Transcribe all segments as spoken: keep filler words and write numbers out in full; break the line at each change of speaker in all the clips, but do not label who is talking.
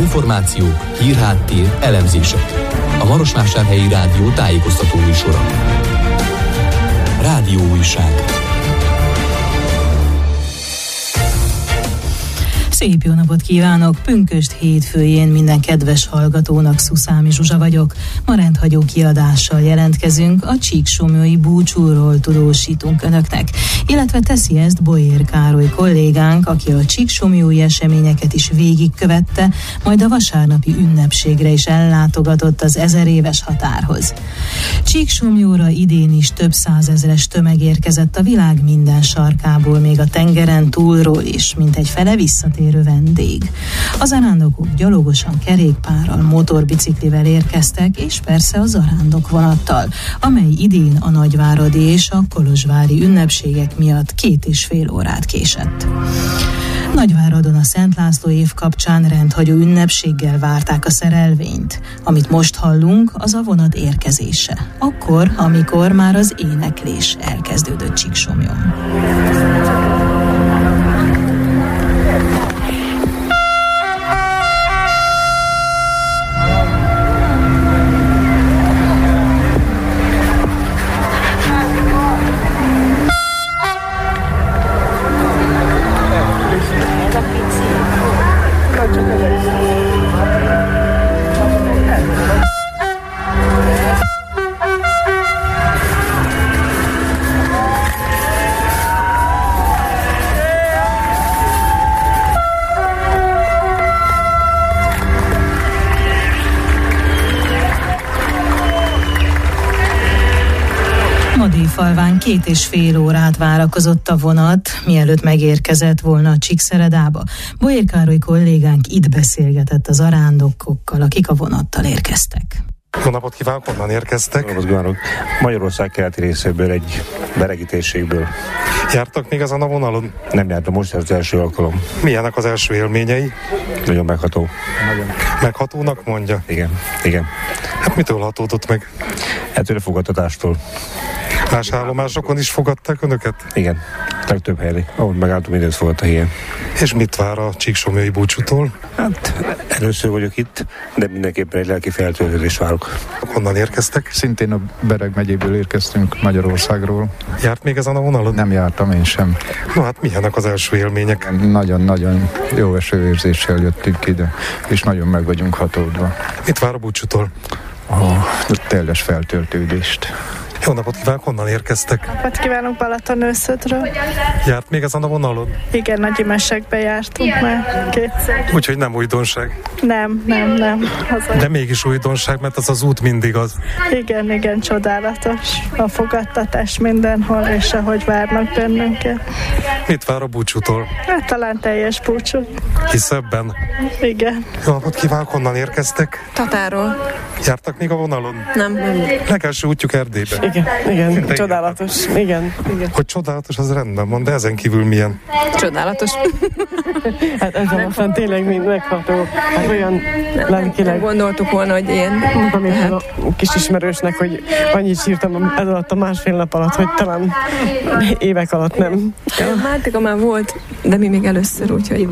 Információk, hírháttér, elemzések. A Marosvásárhelyi Rádió tájékoztató műsora. Rádióújság.
Szép jó napot kívánok! Pünkösd hétfőjén minden kedves hallgatónak Szuszámi Zsuzsa vagyok. Ma rendhagyó kiadással jelentkezünk, a csíksomlyói búcsúról tudósítunk önöknek, illetve teszi ezt Bolyér Károly kollégánk, aki a csíksomlyói eseményeket is végigkövette, majd a vasárnapi ünnepségre is ellátogatott az ezer éves határhoz. Csíksomlyóra idén is több százezres tömeg érkezett a világ minden sarkából, még a tengeren túlról is, mint egy fele visszatérő vendég. A zarándokok gyalogosan, kerékpárral, motorbiciklivel érkeztek, és persze a zarándok vonattal, amely idén a nagyváradi és a kolozsvári ünnepségek miatt két és fél órát késett. Nagyváradon a Szent László év kapcsán rendhagyó ünnepséggel várták a szerelvényt. Amit most hallunk, az a vonat érkezése. Akkor, amikor már az éneklés elkezdődött Csíksomlyon. Falván két és fél órát várakozott a vonat, mielőtt megérkezett volna a Csíkszeredába. Bolyér Károly kollégánk itt beszélgetett az zarándokokkal, akik a vonattal érkeztek.
Jó napot kívánok, honnan érkeztek?
Jó napot, Magyarország keleti részéből, egy beregítésségből.
Jártak még ezen a vonalon?
Nem jártam, most ez az első alkalom.
Milyenek az első élményei?
Nagyon megható.
Nagyon. Meghatónak mondja?
Igen, igen.
Hát mitől hatódott meg?
Ettől a fogadtatástól.
Más állomásokon is fogadták önöket?
Igen, legtöbb helyre. Ahol megálltunk, mindent fogadta ilyen.
És mit vár a csíksomlyói búcsútól?
Hát először vagyok itt, de mindenképpen egy lelki feltöltődést várok.
Honnan érkeztek?
Szintén a Bereg megyéből érkeztünk, Magyarországról.
Járt még ezen a vonalon?
Nem jártam én sem.
No hát milyenek az első élmények?
Nagyon-nagyon jó esőérzéssel jöttünk ide, és nagyon meg vagyunk hatódva.
Mit vár a búcsútól?
A teljes feltöltődést.
Jó napot kívánok, honnan érkeztek?
Napot kívánok, Balatonőszödről.
Járt még ezen a vonalon?
Igen, nagy imesekbe jártunk már kétszer.
Úgyhogy nem újdonság?
Nem, nem, nem. Az
De mégis újdonság, mert az az út mindig az.
Igen, igen, csodálatos. A fogadtatás mindenhol, és ahogy várnak bennünket.
Mit vár a búcsútól?
Hát talán teljes búcsú.
Hisz ebben?
Igen.
Jó napot kívánok, honnan érkeztek?
Tatáról.
Jártak még a vonalon?
Nem, nem.
Legelső útjuk Erdélybe.
Igen, igen,
De
csodálatos. Igen, igen.
Hogy csodálatos, az rendben van, de ezen kívül milyen?
Csodálatos. Hát ez alapján tényleg mind megható. Hát olyan lelkileg. Gondoltuk volna, hogy ilyen. Mondtam én hát. A kis ismerősnek, hogy annyit sírtam ez alatt a másfél nap alatt, hogy talán évek alatt nem. Mártika már volt, de mi még először, úgyhogy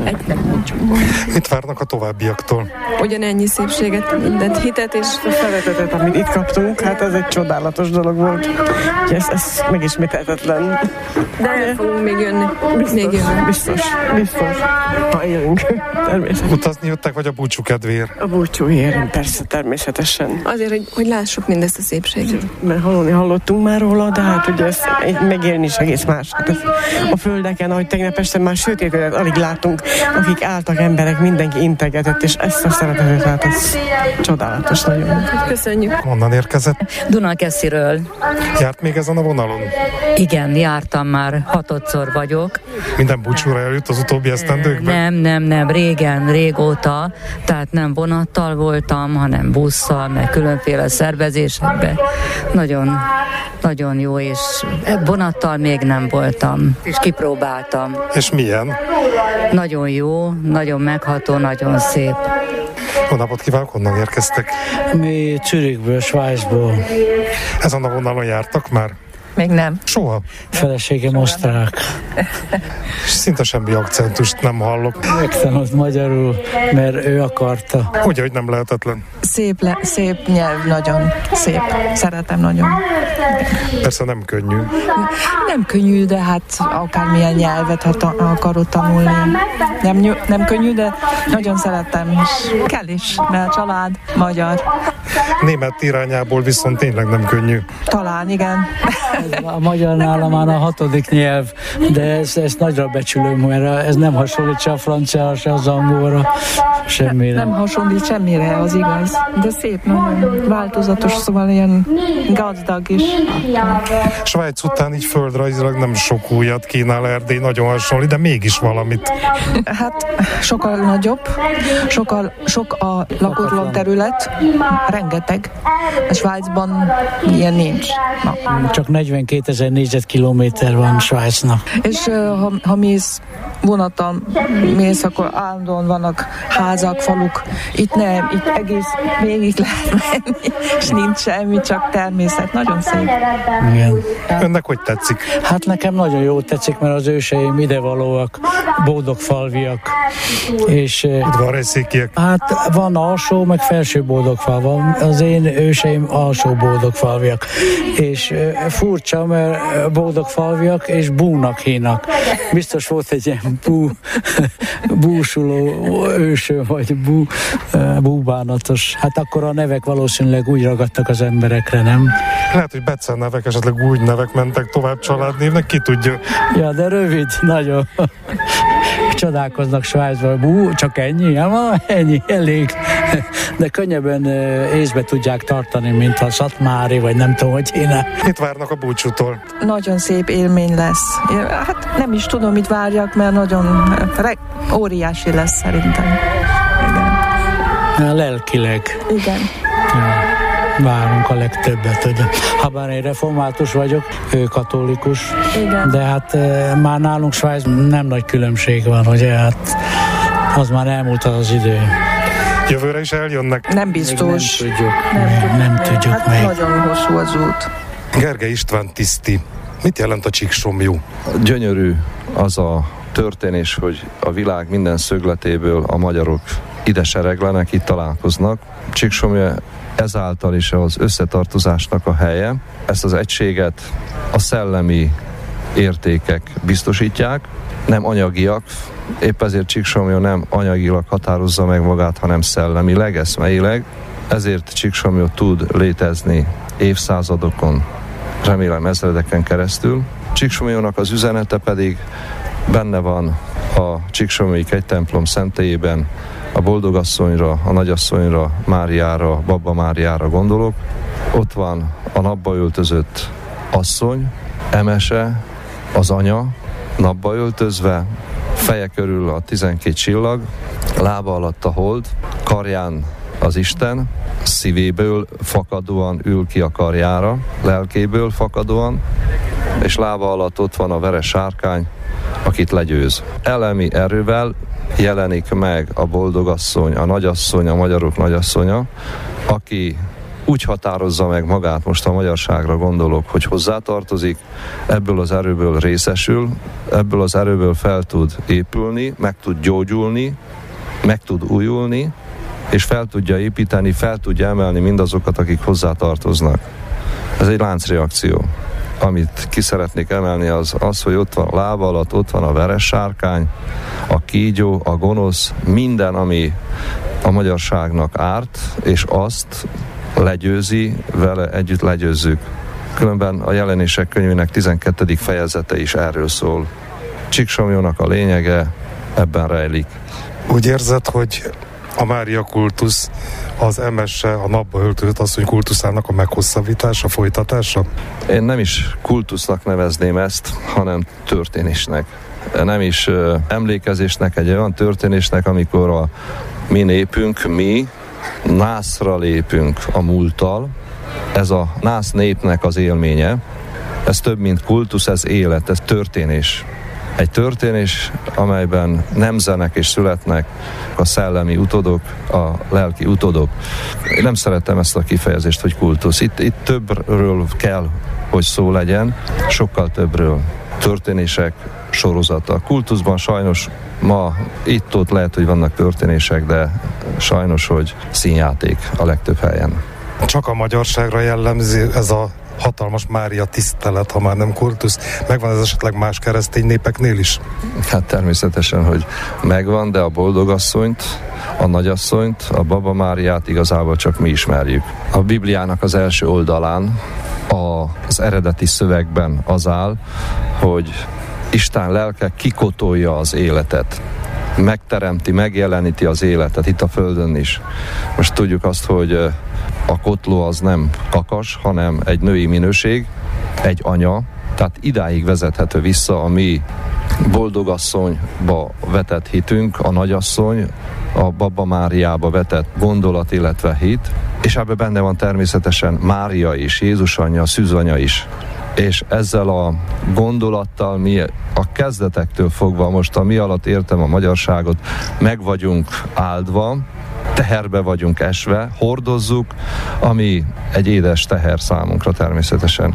mit várnak a továbbiaktól?
Ugyanennyi szépséget, mindent, hitet és a szeretetet, amit itt kaptunk, hát ez egy csodálatos dolog volt. Ez, ez megismételhetetlen. De el fogunk még jönni. Biztos, még jönni. biztos, biztos. Ha élünk, természetesen.
Utazni jöttek, vagy a búcsú kedvéért?
A búcsúért, persze, természetesen. Azért, hogy, hogy lássuk mindezt a szépséget. Mert hallani hallottunk már róla, de hát ugye ezt megélni is egész más. Hát ez a földeken, ahogy tegnap este már sötétedet alig látunk, akik álltak emberek, mindenki integetett, és ezt a szeretetet, hát ez csodálatos nagyon. Köszönjük.
Honnan érkezett?
Dunakesziről.
Járt még ezen a vonalon?
Igen, jártam már, hatodszor vagyok.
Minden búcsúra eljött az utóbbi esztendőkben?
Nem, nem, nem, régen, régóta, tehát nem vonattal voltam, hanem busszal, meg különféle szervezésekben. Nagyon, nagyon jó, és vonattal még nem voltam, és kipróbáltam.
És milyen?
Nagyon jó, nagyon megható, nagyon szép.
Jó napot kívánok, honnan érkeztek?
Mi Zürichből, Svájcból.
Ezen a vonalon jártak már?
Még nem.
Soha?
Feleségem osztrák.
Szinte semmi akcentust nem hallok.
Megtanult magyarul, mert ő akarta.
Ugye, hogy nem lehetetlen?
Szép, le, szép nyelv, nagyon szép. Szeretem nagyon.
Persze nem könnyű.
Nem könnyű, de hát akármilyen nyelvet, ha ta, akarod tanulni. Nem, nem könnyű, de nagyon szeretem, és kell is, mert a család magyar.
Német irányából viszont tényleg nem könnyű.
Talán, igen.
A magyar nálam már a hatodik nyelv, de ezt, ezt nagyra becsülöm, mert ez nem hasonlít se a francia, se az angolra, semmire.
Nem hasonlít semmire, az igaz. De szép, nagyon változatos, szóval ilyen gazdag is.
Svájc után így földrajzilag nem sok újat kínál Erdély, nagyon hasonlít, de mégis valamit.
Hát sokkal nagyobb, sokkal, sok a lakatlan terület, rengeteg. A Svájcban ilyen nincs. Na.
Csak negyvenkétezer négyzetkilométer van Svájcnak.
És ha, ha mész vonattal mész, akkor állandóan vannak házak, faluk. Itt nem, itt egész végig lehet menni, és nincs semmi, csak természet. Nagyon szép.
Igen.
Önnek hogy tetszik?
Hát nekem nagyon jó tetszik, mert az őseim idevalóak, boldogfalviak. És
udvarrejszékiek.
Hát van alsó, meg felső boldogfal van. Az én őseim alsó boldogfalviak. És furcsa, mert boldogfalviak és búnak hínak. Biztos volt egy ilyen bú, búsuló őső, vagy bú, búbánatos. Hát akkor a nevek valószínűleg úgy ragadtak az emberekre, nem?
Lehet, hogy Becen nevek, esetleg úgy nevek mentek tovább családnévnek, ki tudja.
Ja, de rövid, nagyon. Csodálkoznak Svájcban, bú, csak ennyi? Ja, ennyi, elég. De könnyebben észbe tudják tartani, mint a Szatmári, vagy nem tudom, hogy én.
Mit várnak a búcsútól?
Nagyon szép élmény lesz. Hát nem is tudom, mit várjak, mert nagyon re- óriási lesz szerintem.
Igen. Lelkileg.
Igen.
Ja. Várunk a legtöbbet, hogy habár én református vagyok, ő katolikus,
igen.
De hát e, már nálunk Svájc nem nagy különbség van, ugye, hát az már elmúlt az idő.
Jövőre is eljönnek?
Nem biztos.
Nem tudjuk.
Nem,
nem, nem tudjuk
hát
meg.
Nagyon hosszú az út.
Gergely István tiszti. Mit jelent a Csíksomlyú?
Gyönyörű az a történés, hogy a világ minden szögletéből a magyarok ide sereglenek, itt találkoznak. Csíksomly ezáltal is az összetartozásnak a helye. Ezt az egységet a szellemi értékek biztosítják, nem anyagiak. Épp ezért Csíksomly nem anyagilag határozza meg magát, hanem szellemileg, eszmeileg. Ezért Csíksomly tud létezni évszázadokon, remélem ezredeken keresztül. Csíksomlynak az üzenete pedig benne van a Csíksomlyi kegytemplom szentélyében, a boldogasszonyra, a nagyasszonyra, Máriára, Babba Máriára gondolok. Ott van a napba öltözött asszony, Emese, az anya, napba öltözve, feje körül a tizenkét csillag, lába alatt a hold, karján az Isten, szívéből fakadóan ül ki a karjára, lelkéből fakadóan, és lába alatt ott van a veres sárkány, akit legyőz. Elemi erővel jelenik meg a boldogasszony, a nagyasszony, a magyarok nagyasszonya, aki úgy határozza meg magát, most a magyarságra gondolok, hogy hozzátartozik, ebből az erőből részesül, ebből az erőből fel tud épülni, meg tud gyógyulni, meg tud újulni, és fel tudja építeni, fel tudja emelni mindazokat, akik hozzátartoznak. Ez egy láncreakció. Amit ki szeretnék emelni, az az, hogy ott van a lába alatt, ott van a veres sárkány, a kígyó, a gonosz, minden, ami a magyarságnak árt, és azt legyőzi, vele együtt legyőzzük. Különben a Jelenések könyvének tizenkettedik fejezete is erről szól. Csíksomlyónak a lényege ebben rejlik.
Úgy érzed, hogy a Mária kultusz az Emese, a napba öltözött asszony kultuszának a meghosszabbítása, folytatása?
Én nem is kultusznak nevezném ezt, hanem történésnek. Nem is uh, emlékezésnek, egy olyan történésnek, amikor a mi népünk, mi nászra lépünk a múlttal. Ez a nász népnek az élménye. Ez több, mint kultusz, ez élet, ez történés. egy történés, amelyben nemzenek és születnek a szellemi utódok, a lelki utódok. Én nem szeretem ezt a kifejezést, hogy kultusz. Itt, itt többről kell, hogy szó legyen, sokkal többről. Történések sorozata. A kultuszban sajnos ma itt-ott lehet, hogy vannak történések, de sajnos, hogy színjáték a legtöbb helyen.
Csak a magyarságra jellemzi ez a hatalmas Mária tisztelet, ha már nem kultusz. Megvan ez esetleg más keresztény népeknél is?
Hát természetesen, hogy megvan, de a boldogasszonyt, a nagyasszonyt, a Baba Máriát igazából csak mi ismerjük. A Bibliának az első oldalán a, az eredeti szövegben az áll, hogy Isten lelke kikotolja az életet. Megteremti, megjeleníti az életet itt a Földön is. Most tudjuk azt, hogy a kotló az nem kakas, hanem egy női minőség, egy anya, tehát idáig vezethető vissza a mi boldogasszonyba vetett hitünk, a nagyasszony, a Baba Máriába vetett gondolat, illetve hit, és ebben benne van természetesen Mária is, Jézus anyja, szűzanya is. És ezzel a gondolattal mi a kezdetektől fogva, most a mi alatt értem a magyarságot, meg vagyunk áldva, teherbe vagyunk esve, hordozzuk, ami egy édes teher számunkra természetesen.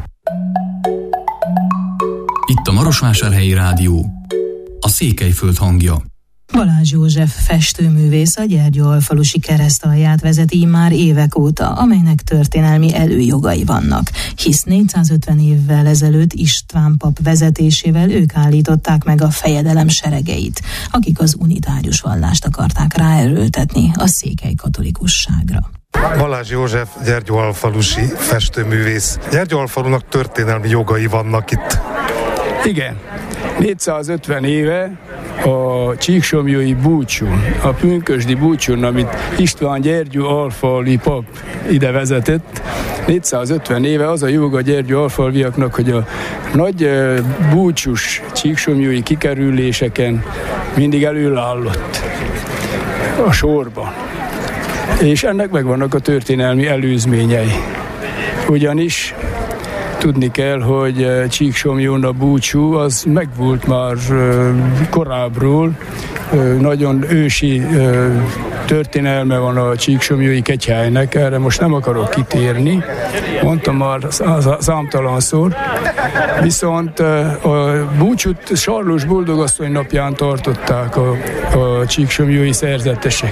Itt a Marosvásárhelyi Rádió, a Székelyföld hangja.
Balázs József festőművész a Gyergyóalfalusi keresztalját vezeti már évek óta, amelynek történelmi előjogai vannak, hisz négyszázötven évvel ezelőtt István pap vezetésével ők állították meg a fejedelem seregeit, akik az unitárius vallást akarták ráerőltetni a székely katolikusságra.
Balázs József gyergyóalfalusi festőművész. Gyergyóalfalunak történelmi jogai vannak itt.
Igen. négyszázötven éve a csíksomlyói búcsún, a pünkösdi búcsún, amit István Gyergyóalfalvi pap ide vezetett, négyszázötven éve az a jog a gyergyóalfalviaknak, hogy a nagy búcsús csíksomlyói kikerüléseken mindig előállott a sorban. És ennek megvannak a történelmi előzményei. Ugyanis tudni kell, hogy Csíksomlyón a búcsú az megvolt már korábbról. Nagyon ősi történelme van a csíksomlyói kegyhelynek, erre most nem akarok kitérni, mondtam már számtalanszor. Viszont a búcsút Sarlós Boldogasszony napján tartották a, a csíksomlyói szerzetesek.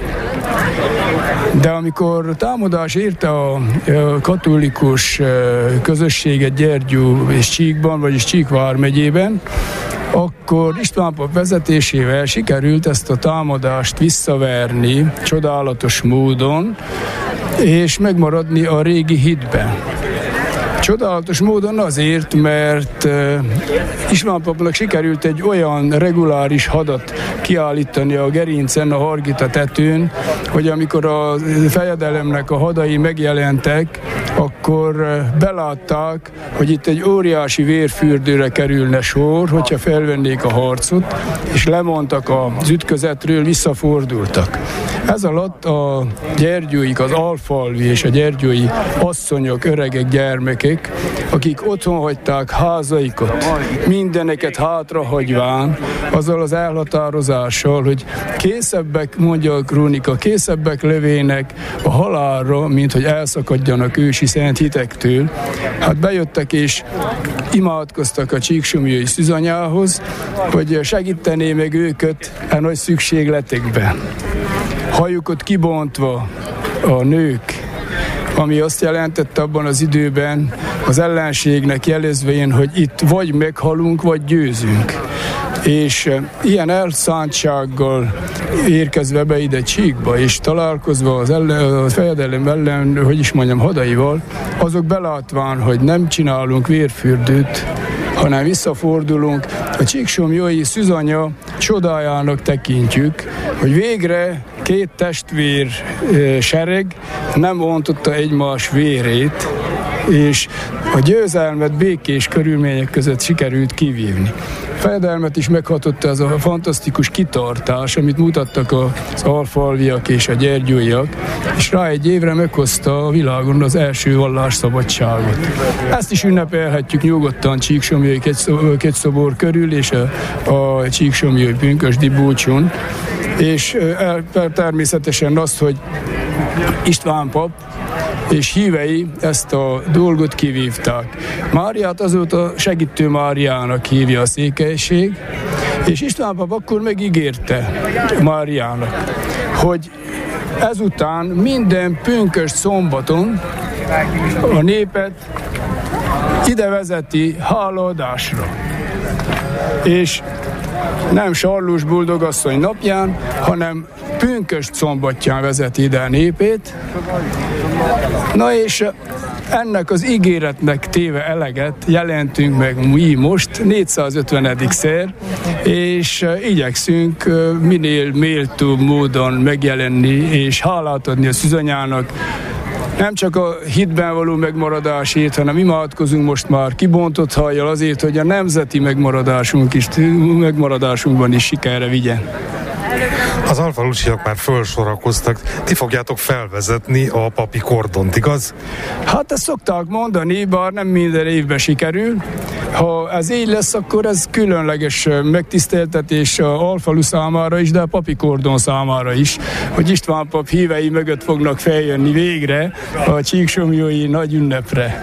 De amikor támadás érte a katolikus közösséget Gyergyó és Csíkban, vagyis Csík vármegyében, akkor István pap vezetésével sikerült ezt a támadást visszaverni csodálatos módon, és megmaradni a régi hitben. Csodálatos módon azért, mert István papnak sikerült egy olyan reguláris hadat kiállítani a gerincen, a Hargita tetőn, hogy amikor a fejedelemnek a hadai megjelentek, akkor belátták, hogy itt egy óriási vérfürdőre kerülne sor, hogyha felvennék a harcot, és lemondtak az ütközetről, visszafordultak. Ez alatt a gyergyóik, az alfalvi és a gyergyói asszonyok, öregek, gyermekek, akik otthon hagyták házaikat, mindeneket hátrahagyván, azzal az elhatározással, hogy készebbek, mondja a krónika, készebbek levének a halálra, mint hogy elszakadjanak ősi szent hitektől. Hát bejöttek és imádkoztak a csíksomlyói szűzanyához, hogy segítené meg őket a nagy szükségletekben. Hajukat kibontva a nők, ami azt jelentette abban az időben az ellenségnek jelezvén, hogy itt vagy meghalunk, vagy győzünk. És ilyen elszántsággal érkezve be ide Csíkba, és találkozva az ellen, a fejedelem ellen, hogy is mondjam, hadaival, azok belátván, hogy nem csinálunk vérfürdőt, hanem visszafordulunk, a csíksomlyói szűzanya csodájának tekintjük, hogy végre két testvér e, sereg nem ontotta egymás vérét, és a győzelmet békés körülmények között sikerült kivívni. fejedelmet is meghatotta ez a fantasztikus kitartás, amit mutattak az alfalviak és a gyergyóiak, és rá egy évre meghozta a világon az első vallásszabadságot. Ezt is ünnepelhetjük nyugodtan Csíksomlyai kegyszobor körül és a, a Csíksomlyai pünkösdi búcsún, és természetesen azt, hogy István pap és hívei ezt a dolgot kivívták. Máriát azóta Segítő Máriának hívja a székelység, és István pap akkor megígérte Máriának, hogy ezután minden pünkösd szombaton a népet ide vezeti hálaadásra. És nem Sarlós boldogasszony napján, hanem pünkösd szombatján vezeti ide a népét. Na és ennek az ígéretnek téve eleget jelentünk meg mi most négyszázötvenedik-szer, és igyekszünk minél méltóbb módon megjelenni és hálát adni a szűzanyának, nem csak a hitben való megmaradásért, hanem imádkozunk most már kibontott hajjal azért, hogy a nemzeti megmaradásunk is, megmaradásunkban is sikerre vigyen.
Az alfalusiak már felsorakoztak, ti fogjátok felvezetni a papi kordont, igaz?
Hát ezt szokták mondani, bár nem minden évben sikerül. Ha ez így lesz, akkor ez különleges megtiszteltetés a alfalu számára is, de a papi kordon számára is, hogy István pap hívei mögött fognak feljönni végre a csíksomlyai nagy ünnepre.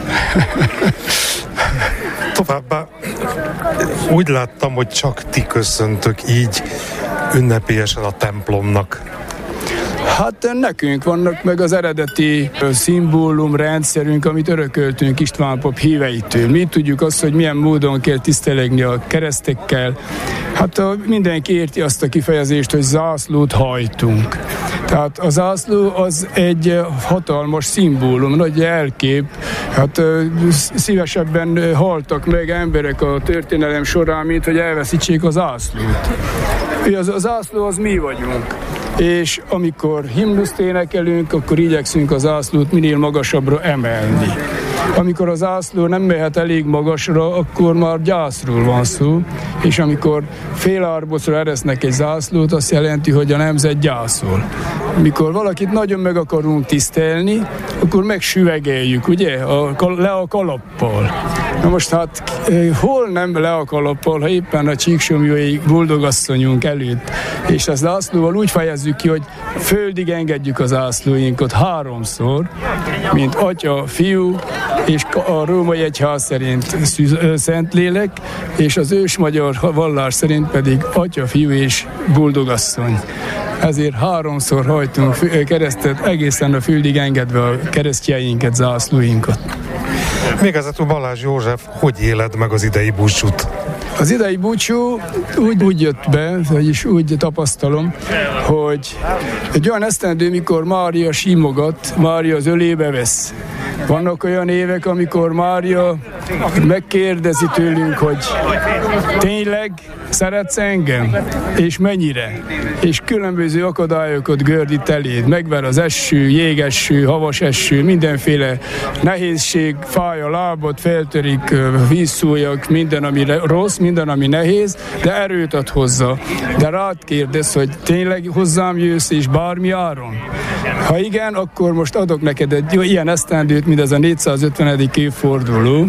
Továbbá úgy láttam, hogy csak ti köszöntök így ünnepélyesen a templomnak.
Hát nekünk vannak meg az eredeti szimbólum rendszerünk, amit örököltünk István pap híveitől. Mi tudjuk azt, hogy milyen módon kell tisztelegni a keresztekkel. Hát a, mindenki érti azt a kifejezést, hogy zászlót hajtunk. Tehát a zászló az egy hatalmas szimbólum, nagy jelkép. Hát szívesebben haltak meg emberek a történelem során, mint hogy elveszítsék a zászlót. Az, a zászló az mi vagyunk. És amikor himnuszt énekelünk, akkor igyekszünk a zászlót minél magasabbra emelni. Amikor a zászló nem mehet elég magasra, akkor már gyászról van szó, és amikor fél árbocra eresznek egy zászlót, azt jelenti, hogy a nemzet gyászol. Mikor valakit nagyon meg akarunk tisztelni, akkor megsüvegeljük, ugye, a, le a kalappal. Na most hát hol nem le a kalappal, ha éppen a csíksomlyai boldogasszonyunk előtt. És a zászlóval úgy fejezzük ki, hogy földig engedjük az zászlóinkat háromszor, mint Atya, Fiú, és a római egyház szerint Szentlélek, és az ős magyar vallás szerint pedig Atya, Fiú és Boldogasszony. Ezért háromszor hajtunk keresztet, egészen a földig engedve a keresztjeinket, zászlóinkat.
Végezetül Balázs József, hogy éled meg az idei búcsút?
Az idei búcsú úgy, úgy jött be, vagyis úgy tapasztalom, hogy egy olyan esztendő, mikor Mária simogat, Mária az ölébe vesz. Vannak olyan évek, amikor Mária megkérdezi tőlünk, hogy tényleg szeretsz engem? És mennyire? És különböző akadályokat gördít eléd. Megver az eső, jégeső, havas eső, mindenféle nehézség, fáj a lábad, feltörik vízszújak, minden, ami rossz, minden, ami nehéz, de erőt ad hozzá. De rád kérdez, hogy tényleg hozzám jössz, és bármi áron? Ha igen, akkor most adok neked egy ilyen esztendőt, mint ez a négyszázötvenedik évforduló,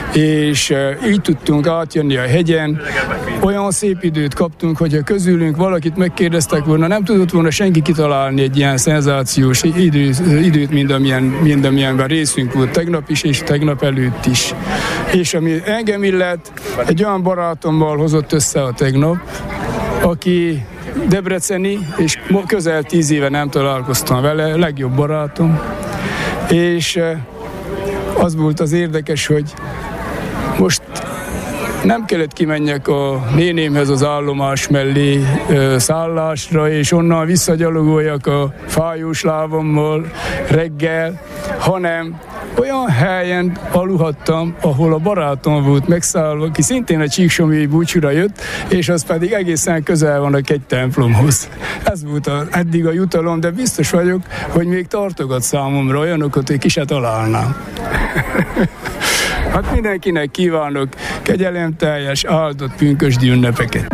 és így tudtunk átjönni a hegyen. Olyan szép időt kaptunk, hogy a közülünk valakit megkérdeztek volna, nem tudott volna senki kitalálni egy ilyen szenzációs idő, időt, mint amilyen, mint amilyenben részünk volt tegnap is, és tegnap előtt is. És ami engem illet, egy olyan barátommal hozott össze a tegnap, aki debreceni, és közel tíz éve nem találkoztam vele, legjobb barátom, és az volt az érdekes, hogy most nem kellett kimenjek a nénémhez az állomás mellé ö, szállásra, és onnan visszagyalogoljak a fájós lábammal reggel, hanem olyan helyen aludhattam, ahol a barátom volt megszállva, aki szintén a csíksomlyai búcsúra jött, és az pedig egészen közel van a egy templomhoz. Ez volt a, eddig a jutalom, de biztos vagyok, hogy még tartogat számomra olyanokat, hogy ki se találnám. Hát mindenkinek kívánok kegyelemteljes, áldott pünkösdi ünnepeket.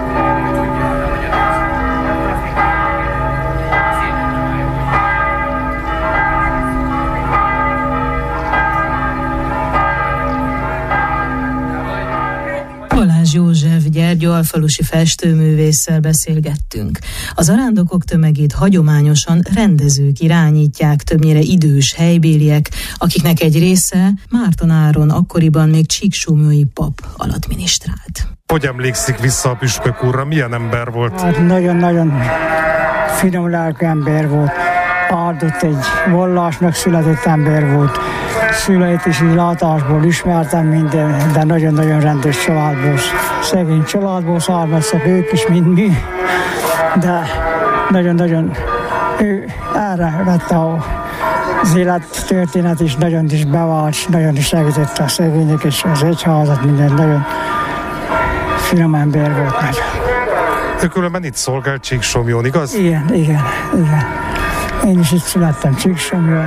Balázs József Gyergyó alfalusi festőművésszel beszélgettünk. Az arándokok tömegét hagyományosan rendezők irányítják, többnyire idős helybéliek, akiknek egy része Márton Áron akkoriban még csíksomlyói pap alattminisztrált.
Hogy emlékszik vissza a püspök úrra? Milyen ember volt?
Hát nagyon-nagyon finom lelkű ember volt. Áldott, egy vallásnak született ember volt. Szüleit is így látásból ismertem minden, de nagyon-nagyon rendes családból, szegény családból származtak ők is, mint mi, de nagyon-nagyon ő erre vette az élettörténet is, nagyon is bevált, nagyon is segítette a szegények és az egyházat, minden nagyon finom ember volt meg.
Ő különben itt szolgált Csíksomlyón, igaz?
Igen, igen, igen. Én is itt születtem Csíksomlyón,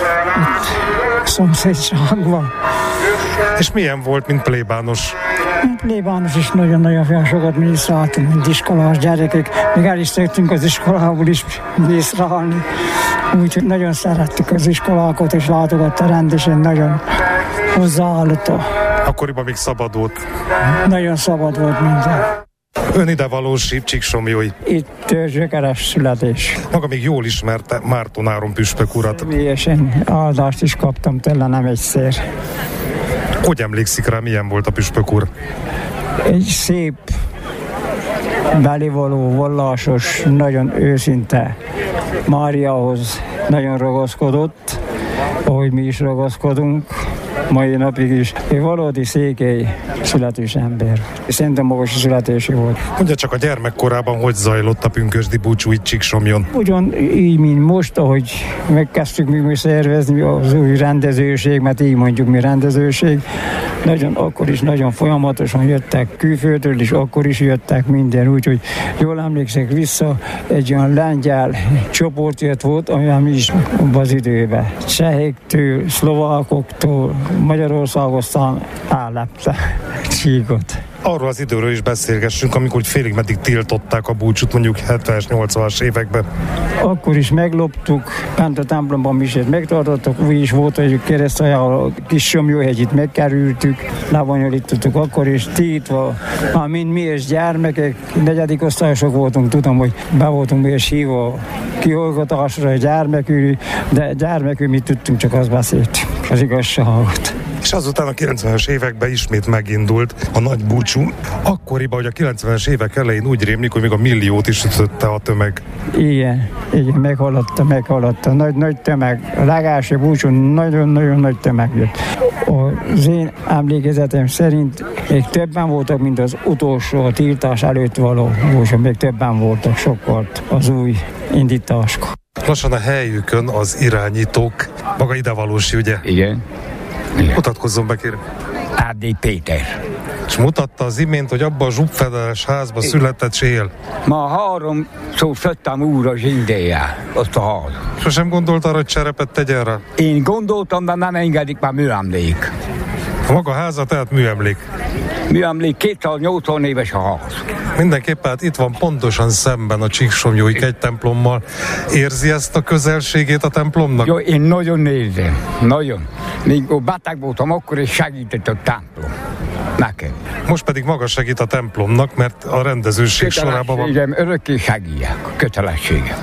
itt szomszédságban.
És milyen volt, mint plébános?
Mint plébános is nagyon-nagyon olyan sokat minisztráltunk, mint iskolás gyerekek. Még el is szöktünk az iskolából is minisztrálni. Úgyhogy nagyon szerettük az iskolákat, és látogatta rendesen, nagyon hozzáállott.
Akkoriban még szabad volt?
Nagyon szabad volt minden.
Ön ide valós csíksomlyói?
Itt zsökeres születés.
Maga még jól ismerte Márton Áron püspök urat.
Személyesen áldást is kaptam tőle, nem egyszer.
Hogy emlékszik rá, milyen volt a püspök úr?
Egy szép, belivaló, vallásos, nagyon őszinte, Máriához nagyon ragaszkodott, ahogy mi is ragaszkodunk, mai napig is. Egy valódi székely születős ember. Szerintem magas születési volt.
Mondja csak, a gyermekkorában hogy zajlott a pünkösdi búcsú itt Csíksomlyon?
Ugyan így, mint most, ahogy megkezdtük mi, mi szervezni az új rendezőség, mert így mondjuk mi rendezőség. Nagyon, akkor is nagyon folyamatosan jöttek külföldről, és akkor is jöttek minden, úgyhogy jól emlékszek vissza, egy olyan lengyel csoportjött volt, olyan mi is az időben. Csehektől, szlovákoktól, Magyarország aztán ellepte Csíkot.
Arról az időről is beszélgessünk, amikor félig meddig tiltották a búcsút, mondjuk hetvenes, nyolcvanas években.
Akkor is megloptuk, bent a templomban misét megtartottuk, úgy is volt, hogy keresztanyával a kis Somlyóhegyit megkerültük, lebonyolítottuk akkor is tiltva, már mind mi és gyermekek, negyedik osztályosok voltunk, tudom, hogy be voltunk mi és hívva kihallgatásra a gyermekül, de gyermekül mi tudtunk, csak azt beszélt, az igazságot.
És azután a kilencvenes években ismét megindult a nagy búcsú. Akkoriban, hogy a kilencvenes évek elején úgy rémlik, hogy még a milliót is ütötte a tömeg.
Igen, igen, meghaladta, meghaladta. Nagy, nagy tömeg. A legelső búcsún nagyon-nagyon nagy tömeg jött. Az én emlékezetem szerint még többen voltak, mint az utolsó, a tiltás előtt való búcsú. Még többen voltak sokkal az új indításkor.
Lassan a helyükön az irányítók, maga idevalósi, ugye?
Igen.
Igen. Mutatkozzon be, kérem.
Árdi Péter.
És mutatta az imént, hogy abban a zsupfedeles házba született és él.
Ma három szó szöttem úr zsindéjel, azt a ház.
Sosem gondolt arra, hogy cserepet tegyen rá?
Én gondoltam, de nem engedik már műemlék.
A maga háza tehát műemlék?
Műemlék, kétszáznyolcvan éves a ház.
Mindenképpen hát itt van pontosan szemben a Csíksomlyói kegytemplommal. Érzi ezt a közelségét a templomnak?
Jó, én nagyon érzem, nagyon. Még beteg voltam, akkor is segített a templom. Nekem.
Most pedig maga segít a templomnak, mert a rendezőség sorában van.
Kötelességem, örökké segítek, kötelességem.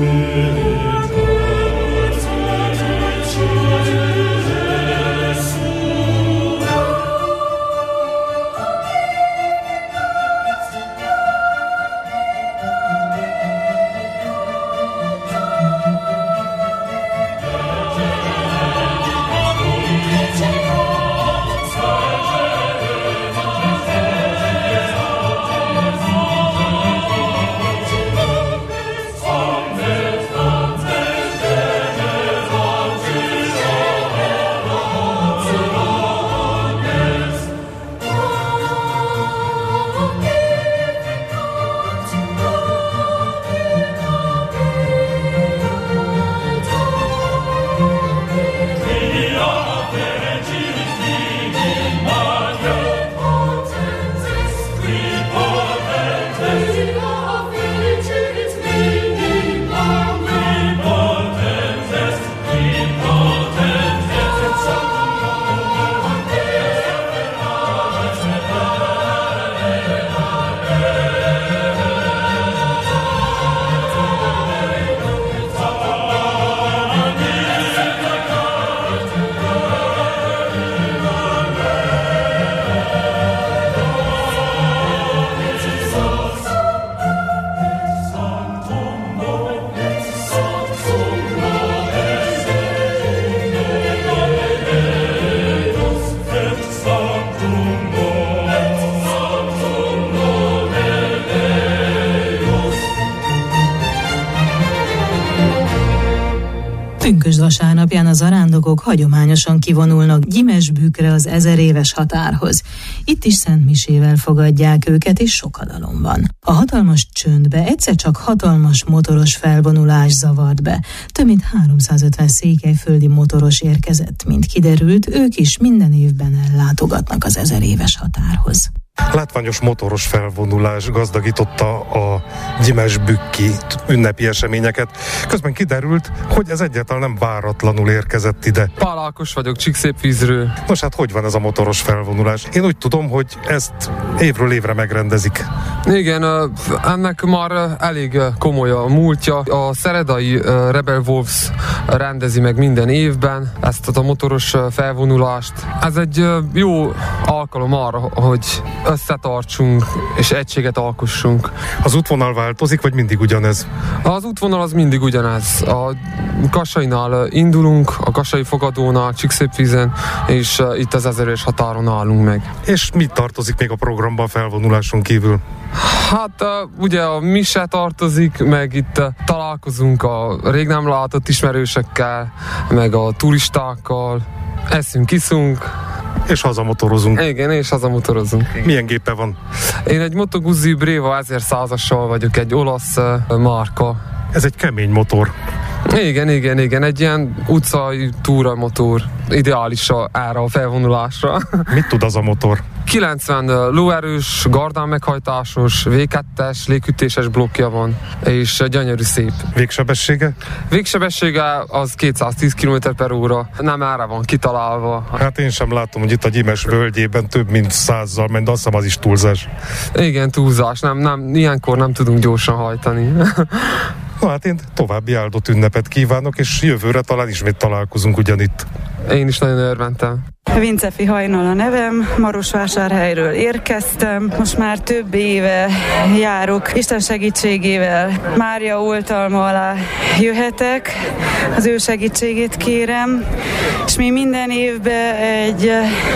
Pünkösd vasárnapján a zarándokok hagyományosan kivonulnak Gyimesbükkre, az ezer éves határhoz. Itt is szentmisével fogadják őket, és sokadalom van. A hatalmas csöndbe egyszer csak hatalmas motoros felvonulás zavart be. Több mint háromszázötven székelyföldi motoros érkezett. Mint kiderült, ők is minden évben ellátogatnak az ezer éves határhoz.
Látványos motoros felvonulás gazdagította a gyimesbükki ünnepi eseményeket. Közben kiderült, hogy ez egyáltalán nem váratlanul érkezett ide.
Pál Ákos vagyok, Csíkszépvízről.
Nos hát, hogy van ez a motoros felvonulás? Én úgy tudom, hogy ezt évről évre megrendezik.
Igen, ennek már elég komoly a múltja. A szeredai Rebel Wolves rendezi meg minden évben ezt a motoros felvonulást. Ez egy jó alkalom arra, hogy összetartsunk és egységet alkossunk.
Az útvonal változik, vagy mindig ugyanez?
Az útvonal az mindig ugyanez. A Kassainál indulunk, a Kassai fogadónál, Csíkszépvízen, és itt az ezeres határon állunk meg.
És mit tartozik még a programba a felvonuláson kívül?
Hát ugye a mise tartozik, meg itt találkozunk a rég nem látott ismerősökkel, meg a turistákkal, eszünk, iszunk,
és hazamotorozunk.
Igen, és hazamotorozunk.
Milyen gépe van?
Én egy Moto Guzzi Breva ezerszázassal vagyok, egy olasz uh, márka.
Ez egy kemény motor.
Igen, igen, igen, egy ilyen utcai túramotor. Ideális ára a felvonulásra.
Mit tud az a motor?
kilencven lóerős, gardán meghajtásos, vé kettes, légütéses blokkja van, és gyönyörű szép.
Végsebessége?
Végsebessége az kétszáztíz kilométer per óra. Nem erre van kitalálva.
Hát én sem látom, hogy itt a Gyimes völgyében több mint százzal ment, de azt hiszem az is túlzás.
Igen, túlzás. Nem, nem, ilyenkor nem tudunk gyorsan hajtani.
Na hát én további áldott ünnepet kívánok, és jövőre talán ismét találkozunk ugyanitt.
Én is nagyon örventem.
Vincefi Hajnal a nevem, Marosvásárhelyről érkeztem. Most már több éve járok. Isten segítségével Mária oltalma alá jöhetek. Az ő segítségét kérem. És mi minden évben egy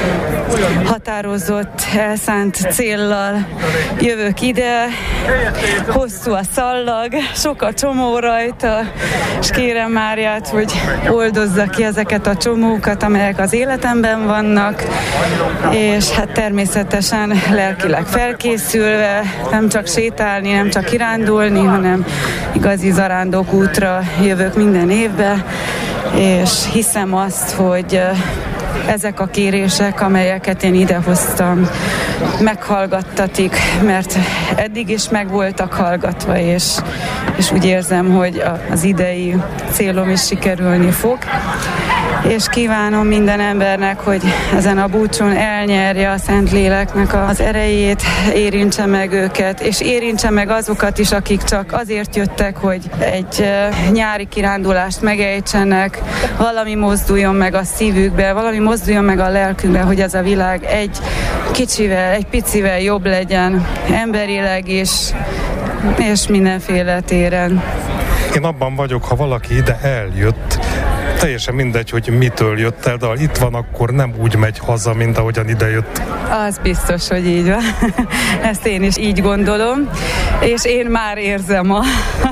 határozott, elszánt céllal jövök ide. Hosszú a szallag, sok a csomó rajta, és kérem Máriát, hogy oldozza ki ezeket a csomókat, amelyek az életemben vannak, és hát természetesen lelkileg felkészülve, nem csak sétálni, nem csak kirándulni, hanem igazi zarándokútra jövök minden évben, és hiszem azt, hogy ezek a kérések, amelyeket én idehoztam, meghallgattatik, mert eddig is meg voltak hallgatva, és, és úgy érzem, hogy az idei célom is sikerülni fog. és kívánom minden embernek, hogy ezen a búcsún elnyerje a Szentléleknek az erejét, érintse meg őket, és érintse meg azokat is, akik csak azért jöttek, hogy egy nyári kirándulást megejtsenek, valami mozduljon meg a szívükbe, valami mozduljon meg a lelkükbe, hogy ez a világ egy kicsivel, egy picivel jobb legyen, emberileg és, és mindenféle téren.
Én abban vagyok, ha valaki ide eljött, teljesen mindegy, hogy mitől jött el, de ha itt van, akkor nem úgy megy haza, mint ahogyan ide jött.
Az biztos, hogy így van. Ezt én is így gondolom, és én már érzem a,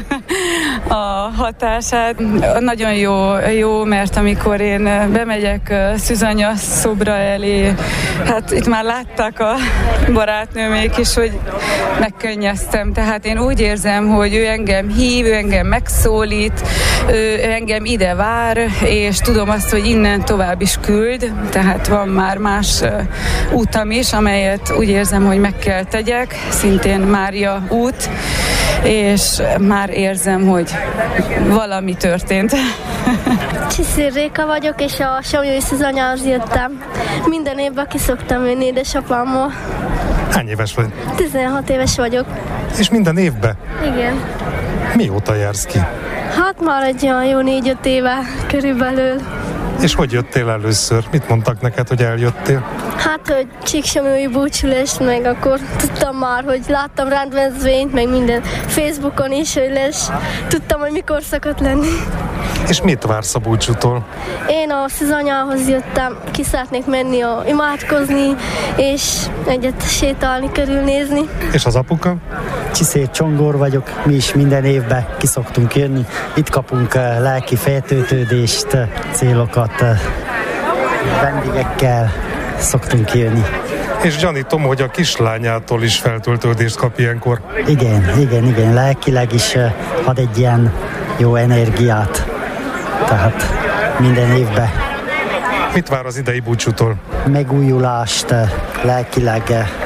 a hatását. Nagyon jó, jó, mert amikor én bemegyek Szűzanya szobra elé, hát itt már látták a barátnőmék is, hogy megkönnyeztem. Tehát én úgy érzem, hogy ő engem hív, ő engem megszólít, ő engem ide vár, és tudom azt, hogy innen tovább is küld, tehát van már más útam is, amelyet úgy érzem, hogy meg kell tegyek, szintén Mária út, és már érzem, hogy valami történt.
Csiszér Réka vagyok, és a Somlyói Szűzanyához jöttem. Minden évben ki szoktam jönni édesapámmal.
Hány éves vagy?
tizenhat éves vagyok.
És minden évben?
Igen.
Mióta jársz ki?
Hát már egy olyan jó négy-öt éve körülbelül.
És hogy jöttél először? Mit mondtak neked, hogy eljöttél?
Hát, hogy Csíksomlyói búcsülést, meg akkor tudtam már, hogy láttam rendezvényt, meg minden Facebookon is, hogy lesz. Tudtam, hogy mikor szokott lenni.
És mit vársz a búcsútól?
Én a Szűzanyához jöttem, ki szeretnék menni a, imádkozni, és egyet sétálni, körülnézni.
És az apuka?
Csiszér Csongor vagyok, mi is minden évben ki szoktunk jönni. Itt kapunk lelki feltöltődést, célokat, vendégekkel szoktunk jönni.
És gyanítom, hogy a kislányától is feltöltődést kap ilyenkor.
Igen, igen, igen, lelkileg is ad egy ilyen jó energiát. Tehát minden évben.
Mit vár az idei búcsútól?
Megújulást, lelkileg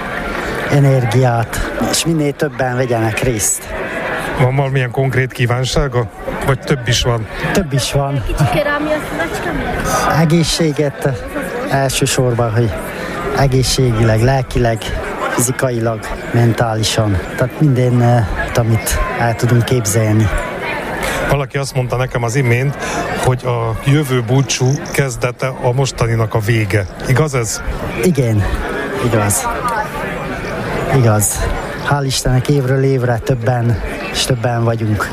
energiát, és minél többen vegyenek részt.
Van valamilyen konkrét kívánsága? Vagy több is van?
Több is van. Egészséget elsősorban, hogy egészségileg, lelkileg, fizikailag, mentálisan. Tehát minden, amit el tudunk képzelni.
Valaki azt mondta nekem az imént, hogy a jövő búcsú kezdete a mostaninak a vége. Igaz ez?
Igen, igaz. Igaz. Hál' Istennek évről évre többen és többen vagyunk.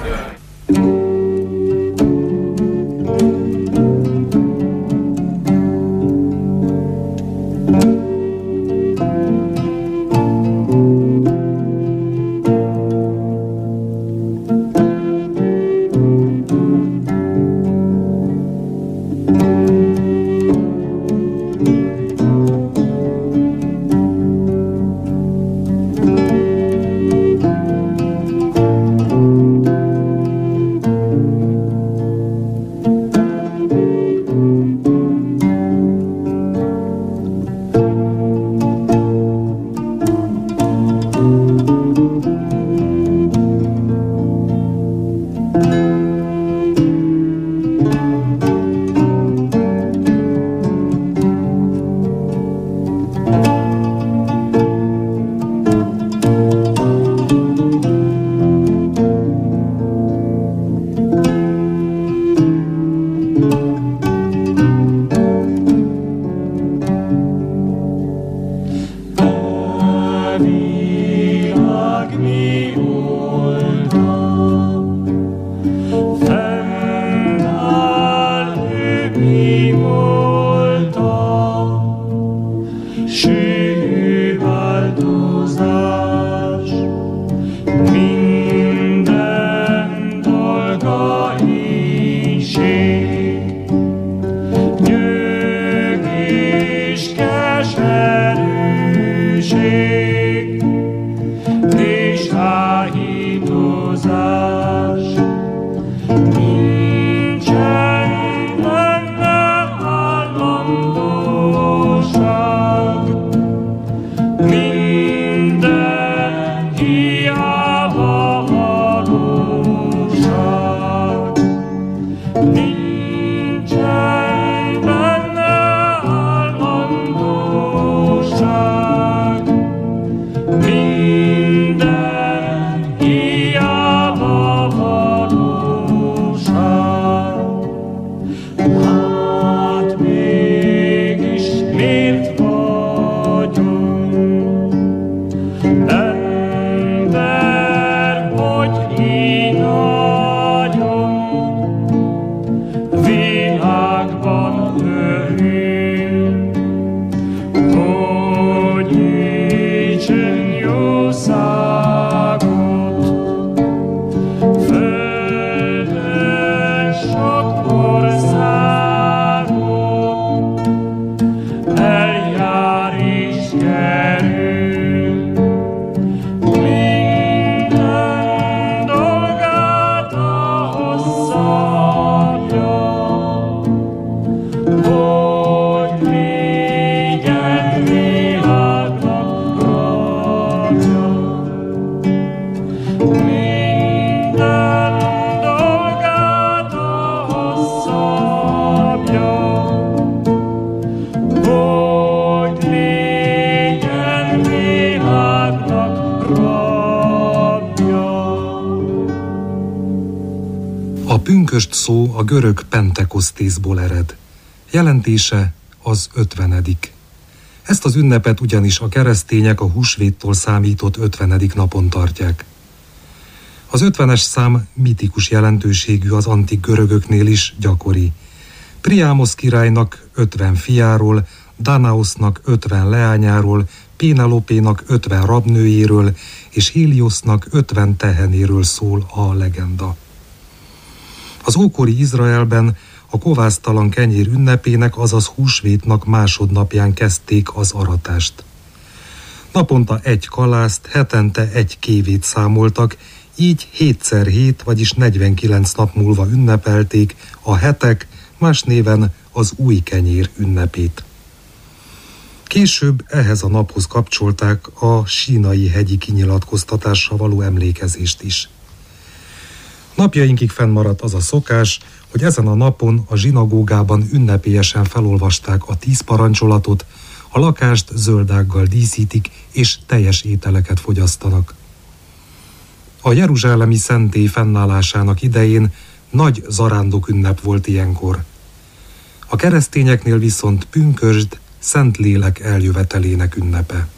pünkösd szó a görög pentekosztészból ered. Jelentése az ötvenedik. Ezt az ünnepet ugyanis a keresztények a húsvéttól számított ötvenedik napon tartják. Az ötvenes szám mitikus jelentőségű az antik görögöknél is gyakori. Priámosz királynak ötven fiáról, Danaosznak ötven leányáról, Pénelopénak ötven rabnőjéről és Héliosznak ötven tehenéről szól a legenda. Az ókori Izraelben a kovásztalan kenyér ünnepének, azaz húsvétnak másodnapján kezdték az aratást. Naponta egy kalászt, hetente egy kévét számoltak, így hétszer hét, vagyis negyvenkilenc nap múlva ünnepelték a hetek, más néven az új kenyér ünnepét. Később ehhez a naphoz kapcsolták a sínai hegyi kinyilatkoztatásra való emlékezést is. Napjainkig fennmaradt az a szokás, hogy ezen a napon a zsinagógában ünnepélyesen felolvasták a tíz parancsolatot, a lakást zöldággal díszítik és teljes ételeket fogyasztanak. A jeruzsálemi szentély fennállásának idején nagy zarándok ünnep volt ilyenkor. A keresztényeknél viszont pünkösd Szentlélek eljövetelének ünnepe.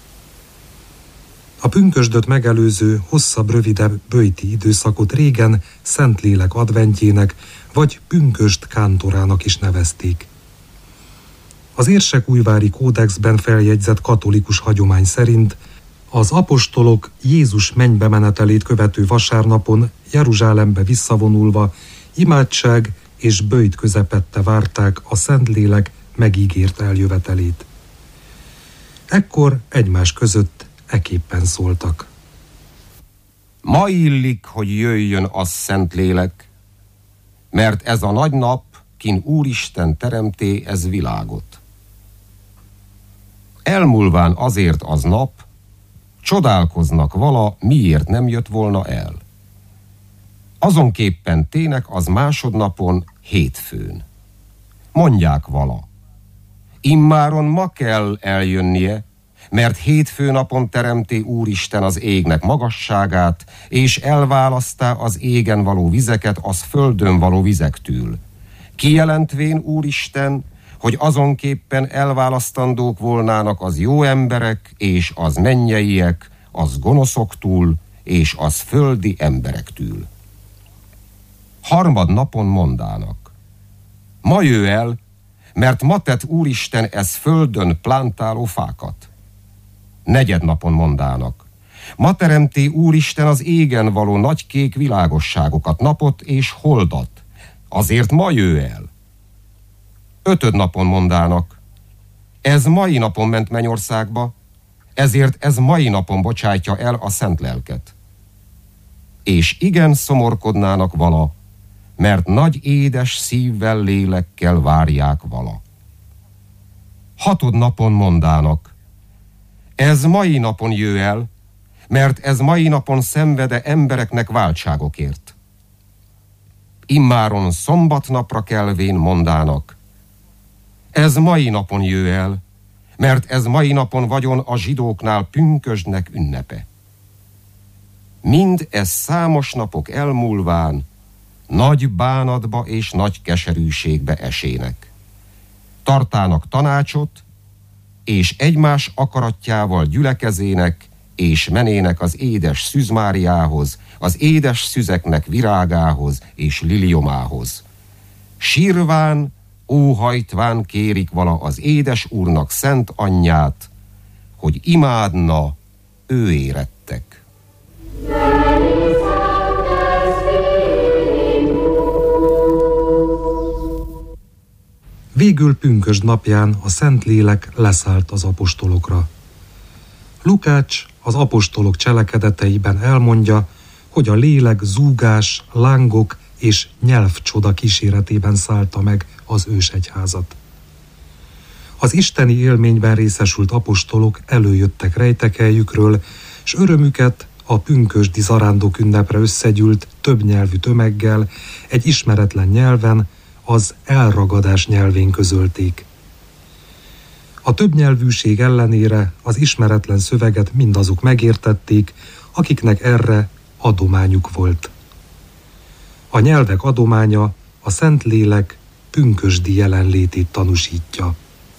A pünkösdöt megelőző, hosszabb, rövidebb böjti időszakot régen Szentlélek adventjének vagy pünkösd kántorának is nevezték. Az Érsekújvári kódexben feljegyzett katolikus hagyomány szerint az apostolok Jézus mennybe menetelét követő vasárnapon Jeruzsálembe visszavonulva imádság és böjt közepette várták a Szentlélek megígért eljövetelét. Ekkor egymás között eképpen szóltak.
Ma illik, hogy jöjjön az Szentlélek, mert ez a nagy nap, kin Úristen teremté ez világot. Elmúlván azért az nap, csodálkoznak vala, miért nem jött volna el. Azonképpen tének az másodnapon, hétfőn. Mondják vala, immáron ma kell eljönnie, mert hétfő napon teremté Úristen az égnek magasságát, és elválasztá az égen való vizeket az földön való vizektől. Kijelentvén Úristen, hogy azonképpen elválasztandók volnának az jó emberek, és az mennyeiek, az gonoszoktól, és az földi emberektől. Harmad napon mondának, ma jöjj el, mert ma tett Úristen ez földön plántáló fákat. Negyed napon mondának, ma teremté Úristen az égen való nagy kék világosságokat, napot és holdat, azért ma jöjj el. Ötöd napon mondának, ez mai napon ment mennyországba, ezért ez mai napon bocsátja el a szent lelket. És igen szomorkodnának vala, mert nagy édes szívvel, lélekkel várják vala. Hatod napon mondának, ez mai napon jöjj el, mert ez mai napon szenvede embereknek váltságokért. Immáron szombatnapra kelvén mondának, ez mai napon jöjj el, mert ez mai napon vagyon a zsidóknál pünkösdnek ünnepe. Mind ez számos napok elmúlván nagy bánatba és nagy keserűségbe esének. Tartának tanácsot, és egymás akaratjával gyülekezének, és menének az édes szűzmáriához, az édes szüzeknek virágához és liliomához. Sírván, óhajtván kérik vala az édes Úrnak szent anyját, hogy imádna, ő érettek.
Végül pünkösd napján a Szentlélek leszállt az apostolokra. Lukács az apostolok cselekedeteiben elmondja, hogy a lélek zúgás, lángok és nyelvcsoda kíséretében szállta meg az ősegyházat. Az isteni élményben részesült apostolok előjöttek rejtekhelyükről, s örömüket a pünkösdi zarándok ünnepre összegyűlt többnyelvű tömeggel egy ismeretlen nyelven, az elragadás nyelvén közölték. A többnyelvűség ellenére az ismeretlen szöveget mindazok megértették, akiknek erre adományuk volt. A nyelvek adománya, a Szentlélek pünkösdi jelenlétét tanúsítja.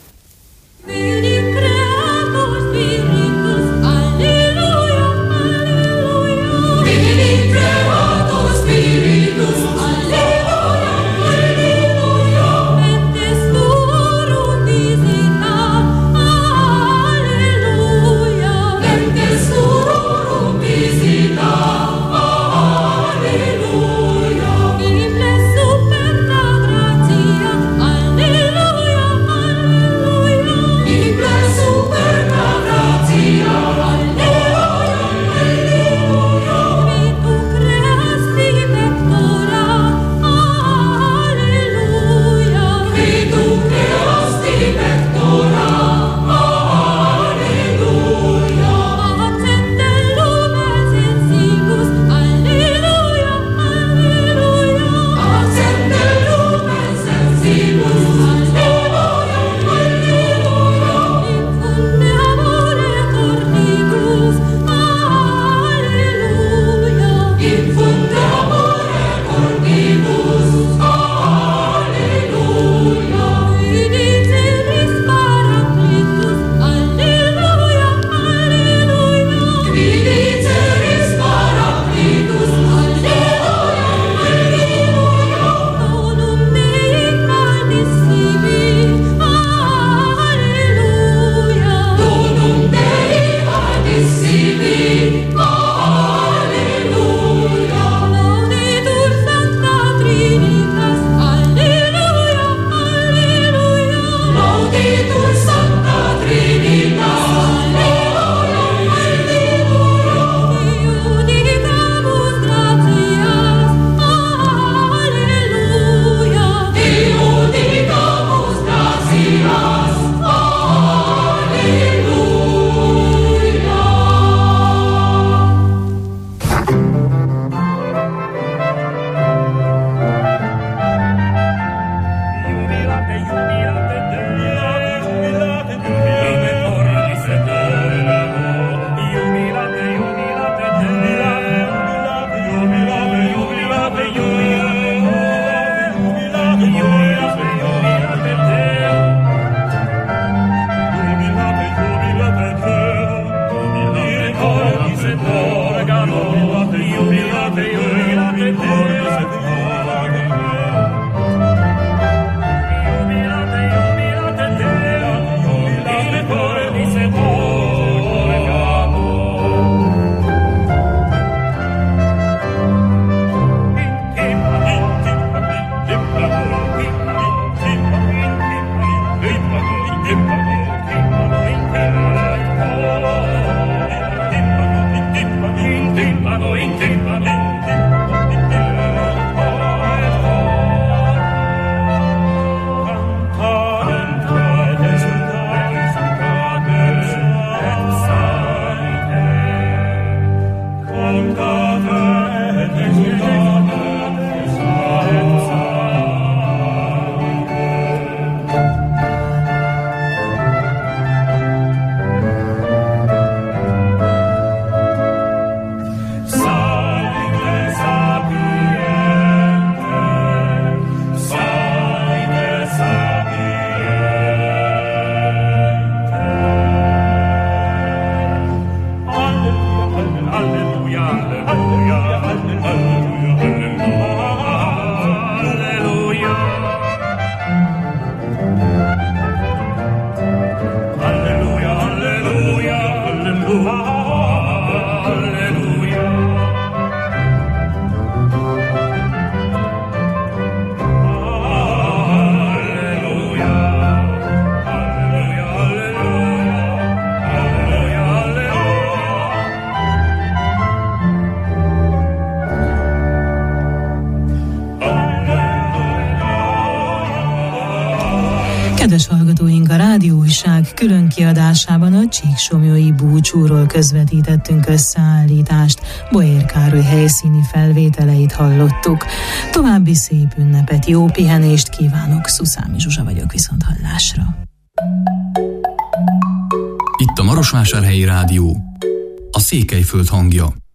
Kedves hallgatóink, a Rádióújság külön kiadásában a Csíksomlyói búcsúról közvetítettünk összeállítást, Boér Károly helyszíni felvételeit hallottuk. További szép ünnepet, jó pihenést kívánok, Szuszámi Zsuzsa vagyok, viszont hallásra.
Itt a Marosvásárhelyi Rádió, a Székelyföld hangja.